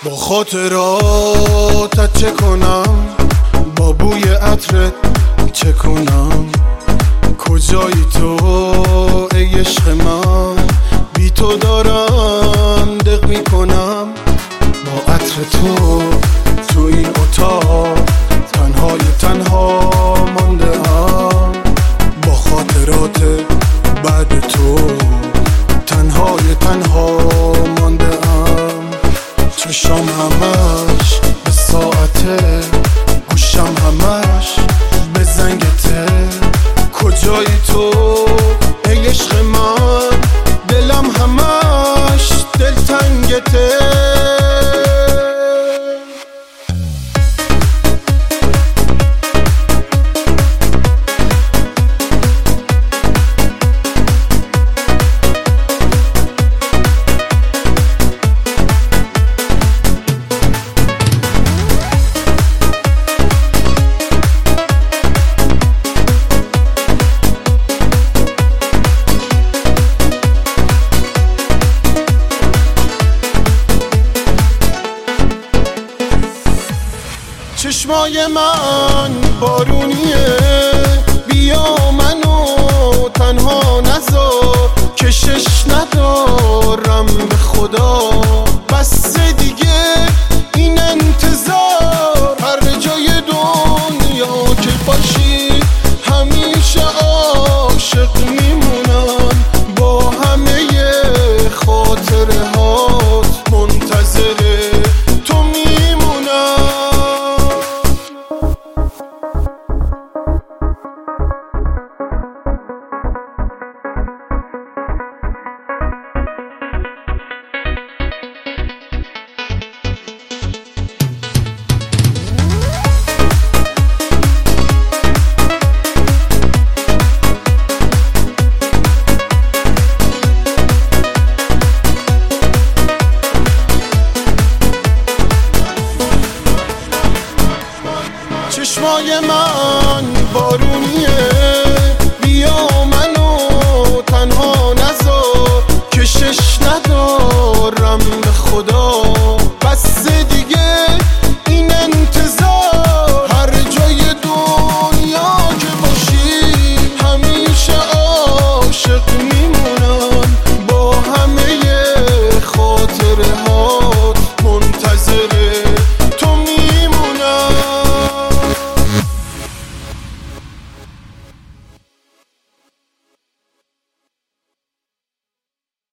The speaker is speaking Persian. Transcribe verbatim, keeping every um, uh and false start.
با خاطراتت چه کنم، با بوی عطرت چه کنم، کجایی تو ای عشق من، بی تو دارم دق می کنم. با عطر تو تو این اتاق تنهای تنها مانده ام، با خاطرات بعد تو تنهای تنها مانده ام. چشام همش به ساعته، گوشم همش به زنگته، کجایی تو ای عشق من، دلم همش دلتنگته. چشمای من بارونیه، بیا منو تنها نذار، کشش ندارم به خدا، بس دیگه این انتظار. هر جای دنیا که باشی همیشه عاشق میمونم، با همه خاطره هات منتظره تو میمونم. چشمای من بارونیه، بیا منو تنها نذار، کشش ندارم به خدا،